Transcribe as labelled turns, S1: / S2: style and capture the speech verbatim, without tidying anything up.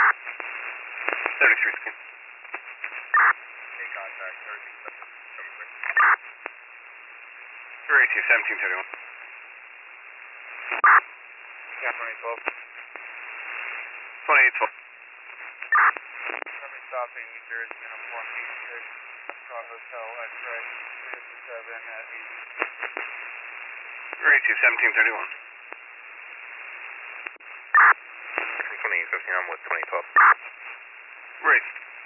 S1: thirty-three skin.
S2: Take contact, thirty-three.
S1: three eighty, seventeen thirty-one.
S2: Yeah, twenty twelve.
S1: twenty-eight twelve.
S2: Coming stopping New Jersey, uniform B six, Scott Hotel, X-ray, three fifty-seven at eighty.
S1: three eighty, seventeen thirty-one.
S2: twenty-eight fifteen, I'm with twenty twelve.
S1: Right.